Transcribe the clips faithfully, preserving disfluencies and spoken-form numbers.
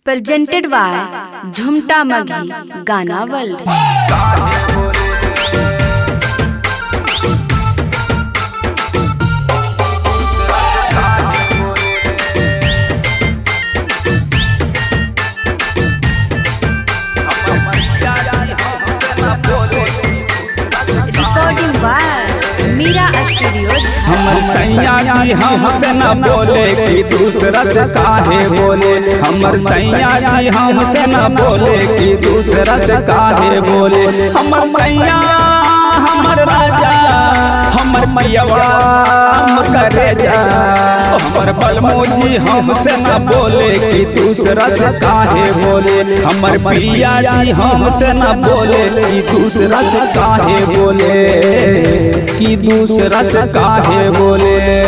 presented by Jhumta Maghi Gana World. Recording by Mira Studio. हमर सैया जी हमसे न बोले कि दूसरा से काहे बोले। हमर सैया जी हमसे न बोले कि दूसरा से काहे बोले। हमर सैया हमर राजा हमर मैयावा करे जा। हमर बलमोजी हमसे न बोले कि दूसरा से काहे बोले। हमर पिया जी हमसे न बोले कि दूसरा से काहे बोले कि दूसरा से काहे बोले।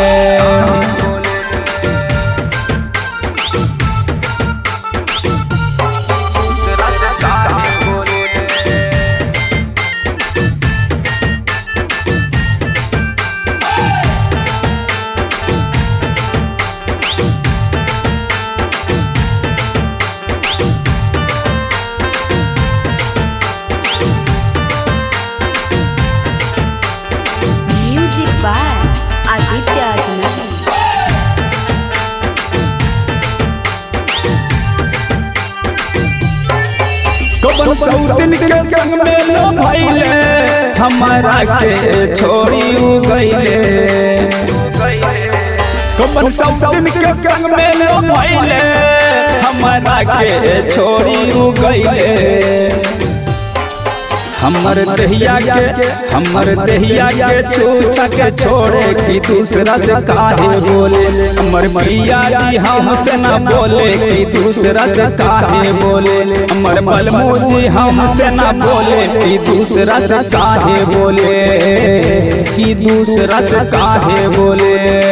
Music by Aditya Ajnabi. कबन सौतन के संग में लो भइले हमारा के छोड़ी उ गइले। कबन सौतन के संग में लो भइले हमारा के छोड़ी उ गइले। हमर दहिया के हमर दहिया के छूछा के छोड़े कि दूसरा से काहे बोले। हमर मैया जी हमसे न बोले कि दूसरा से काहे बोले। हमर बलमोजी हमसे न बोले कि दूसरा से काहे बोले कि दूसरा से काहे बोले।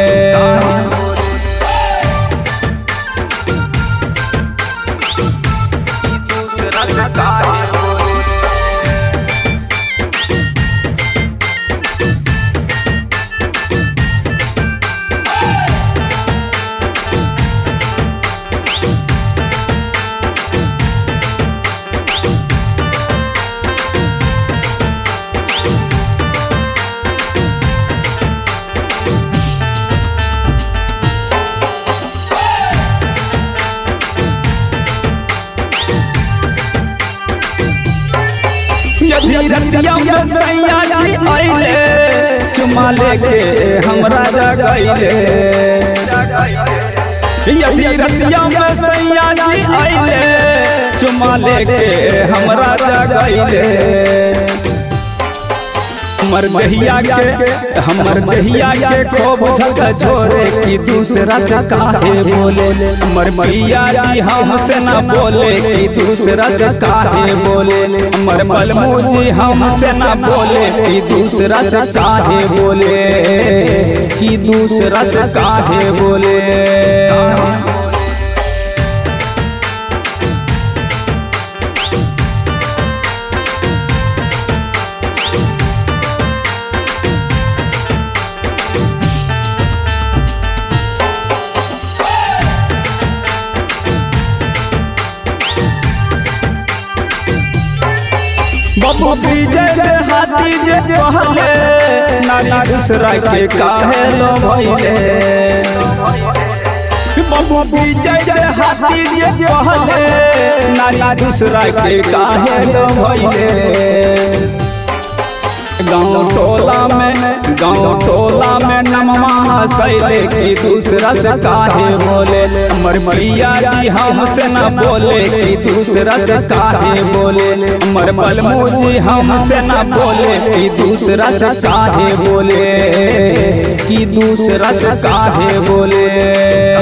यदि रतिया में सैया जी आइले चुमा लेके हमरा जगइले। यदि रतिया में सैया जी आइले चुमा लेके हमरा जगइले। हमर दहिया के हमर दहिया के खूब झक छोड़े कि दूसरा से काहे बोले। हमर मैया जी हमसे न बोले कि दूसरा से काहे बोले। हमर बलमोजी हमसे न बोले कि दूसरा से काहे बोले कि दूसरा से काहे बोले। बाबू विजय हाथी जे कहले नारी दूसरा के काहे लो भइले। बाबू विजय हाथी जे कहले नारी दूसरा के काहे लो भइले। गाँव टोला में गाँव टोला में नमवा हंसैले कि दूसरा से काहे बोले। हमर मैया जी हमसे न बोले कि दूसरा से काहे बोले। हमर बलमोजी हमसे न बोले कि दूसरा से काहे बोले कि दूसरा से काहे बोले।